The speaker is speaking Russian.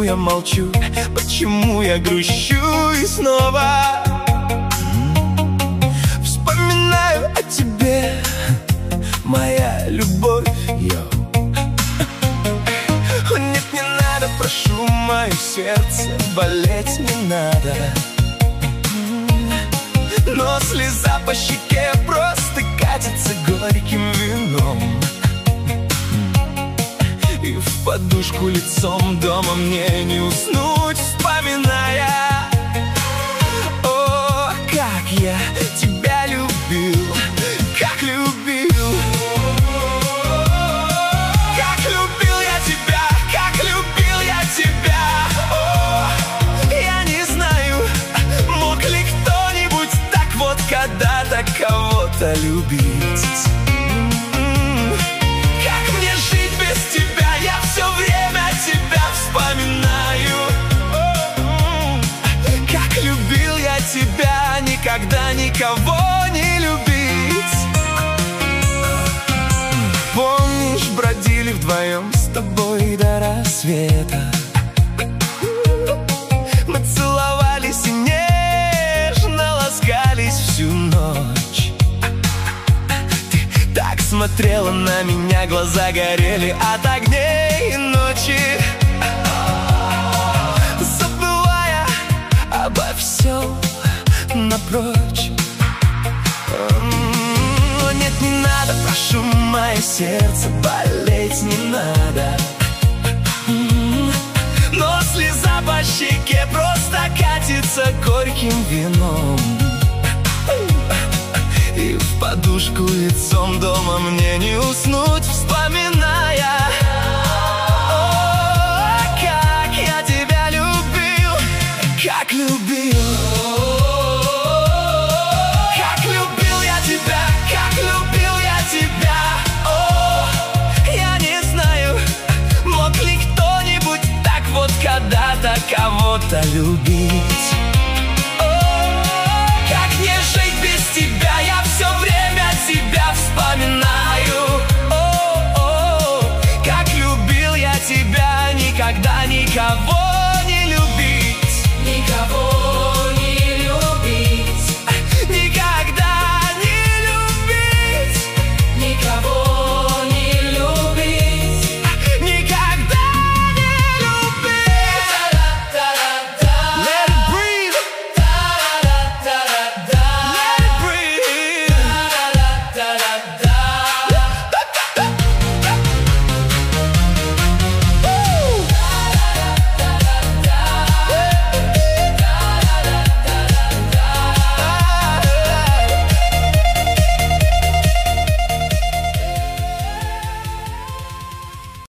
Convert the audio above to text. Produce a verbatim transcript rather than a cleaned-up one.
я молчу, почему я грущу и снова вспоминаю о тебе, моя любовь. Йо. Нет, не надо, прошу, мое сердце, болеть не надо. Но слеза по щеке просто катится горьким вином, и в подушку лицом дома мне не уснуть, вспоминая: о, как я тебя любил, как любил, как любил я тебя, как любил я тебя. О, я не знаю, мог ли кто-нибудь так вот когда-то кого-то любить. Тебя никогда никого не любить. Помнишь, бродили вдвоем с тобой до рассвета. Мы целовались и нежно ласкались всю ночь. Ты так смотрела на меня, глаза горели от огней и ночи, забывая обо всем напрочь. Но нет, не надо, прошу, мое сердце, болеть не надо. Но слеза по щеке просто катится горьким вином, и в подушку лицом дома мне не уснуть, вспоминая: о, как я тебя любил, как любил. Когда-то кого-то любить. О, как не жить без тебя, я все время тебя вспоминаю. О, о, как любил я тебя, никогда никого